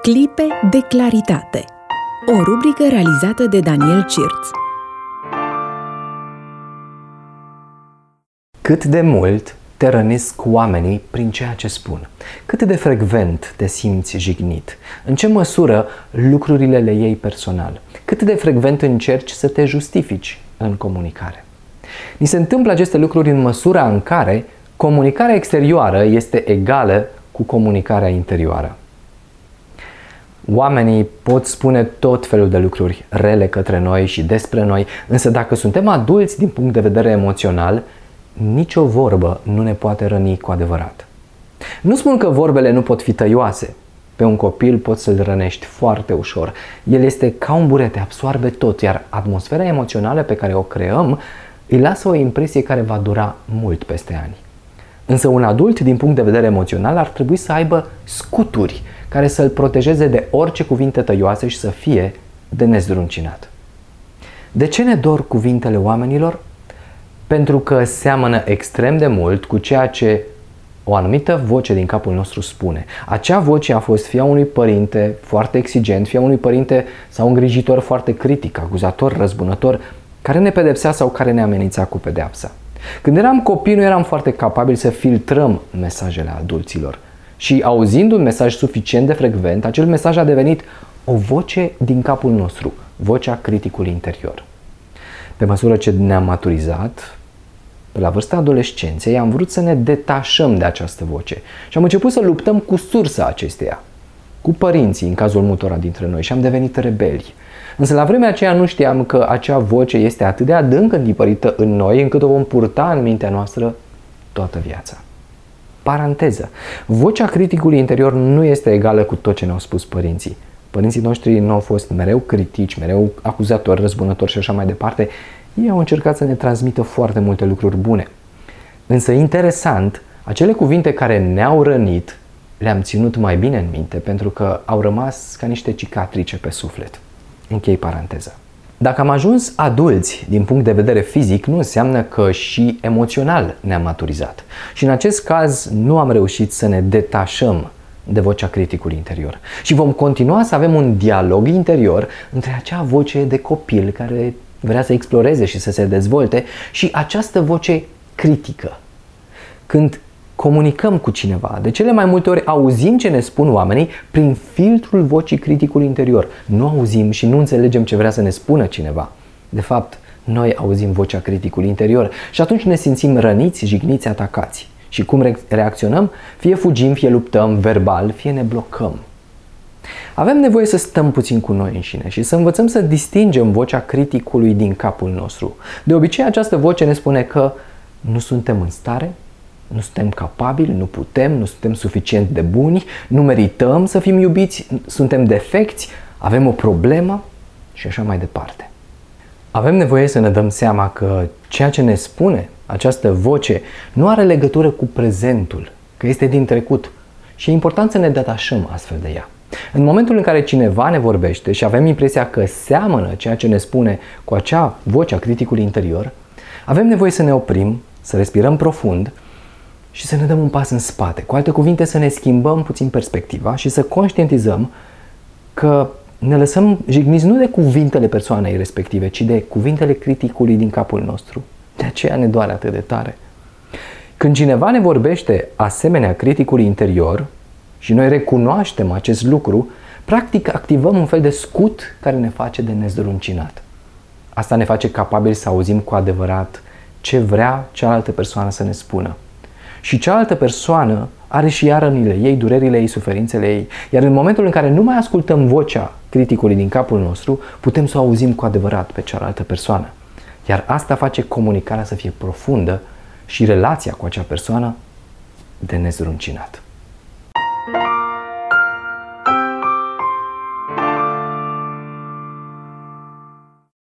Clipe de claritate. O rubrică realizată de Daniel Cirț. Cât de mult te rănesc oamenii prin ceea ce spun? Cât de frecvent te simți jignit? În ce măsură lucrurile le iei personal? Cât de frecvent încerci să te justifici în comunicare? Ni se întâmplă aceste lucruri în măsura în care comunicarea exterioară este egală cu comunicarea interioară. Oamenii pot spune tot felul de lucruri rele către noi și despre noi, însă dacă suntem adulți din punct de vedere emoțional, nicio vorbă nu ne poate răni cu adevărat. Nu spun că vorbele nu pot fi tăioase. Pe un copil poți să-l rănești foarte ușor. El este ca un burete, absoarbe tot, iar atmosfera emoțională pe care o creăm îi lasă o impresie care va dura mult peste ani. Însă un adult, din punct de vedere emoțional, ar trebui să aibă scuturi care să-l protejeze de orice cuvinte tăioase și să fie de nezdruncinat. De ce ne dor cuvintele oamenilor? Pentru că seamănă extrem de mult cu ceea ce o anumită voce din capul nostru spune. Acea voce a fost fie a unui părinte foarte exigent, fie a unui părinte sau îngrijitor foarte critic, acuzator, răzbunător, care ne pedepsea sau care ne amenința cu pedeapsa. Când eram copii, nu eram foarte capabili să filtrăm mesajele adulților. Și auzind un mesaj suficient de frecvent, acel mesaj a devenit o voce din capul nostru, vocea criticului interior. Pe măsură ce ne-am maturizat, pe la vârsta adolescenței, am vrut să ne detașăm de această voce și am început să luptăm cu sursa acesteia, cu părinții, în cazul multora dintre noi, și am devenit rebeli. Însă la vremea aceea nu știam că acea voce este atât de adânc întipărită în noi, încât o vom purta în mintea noastră toată viața. Paranteză. Vocea criticului interior nu este egală cu tot ce ne-au spus părinții. Părinții noștri nu au fost mereu critici, mereu acuzatori, răzbunători și așa mai departe. Ei au încercat să ne transmită foarte multe lucruri bune. Însă interesant, acele cuvinte care ne-au rănit le-am ținut mai bine în minte pentru că au rămas ca niște cicatrice pe suflet. Închei paranteza. Dacă am ajuns adulți din punct de vedere fizic, nu înseamnă că și emoțional ne-am maturizat. Și în acest caz nu am reușit să ne detașăm de vocea criticului interior. Și vom continua să avem un dialog interior între acea voce de copil care vrea să exploreze și să se dezvolte și această voce critică. Când comunicăm cu cineva, de cele mai multe ori auzim ce ne spun oamenii prin filtrul vocii criticului interior. Nu auzim și nu înțelegem ce vrea să ne spună cineva. De fapt, noi auzim vocea criticului interior și atunci ne simțim răniți, jigniți, atacați. Și cum reacționăm? Fie fugim, fie luptăm verbal, fie ne blocăm. Avem nevoie să stăm puțin cu noi înșine și să învățăm să distingem vocea criticului din capul nostru. De obicei, această voce ne spune că nu suntem în stare, nu suntem capabili, nu putem, nu suntem suficient de buni, nu merităm să fim iubiți, suntem defecți, avem o problemă și așa mai departe. Avem nevoie să ne dăm seama că ceea ce ne spune această voce nu are legătură cu prezentul, că este din trecut și e important să ne detașăm astfel de ea. În momentul în care cineva ne vorbește și avem impresia că seamănă ceea ce ne spune cu acea voce a criticului interior, avem nevoie să ne oprim, să respirăm profund și să ne dăm un pas în spate. Cu alte cuvinte, să ne schimbăm puțin perspectiva și să conștientizăm că ne lăsăm jigniți nu de cuvintele persoanei respective, ci de cuvintele criticului din capul nostru. De aceea ne doare atât de tare. Când cineva ne vorbește asemenea criticului interior și noi recunoaștem acest lucru, practic activăm un fel de scut care ne face de nezdruncinat. Asta ne face capabili să auzim cu adevărat ce vrea cealaltă persoană să ne spună. Și cealaltă persoană are și ea rănile ei, durerile ei, suferințele ei. Iar în momentul în care nu mai ascultăm vocea criticului din capul nostru, putem să o auzim cu adevărat pe cealaltă persoană. Iar asta face comunicarea să fie profundă și relația cu acea persoană de nezdruncinat.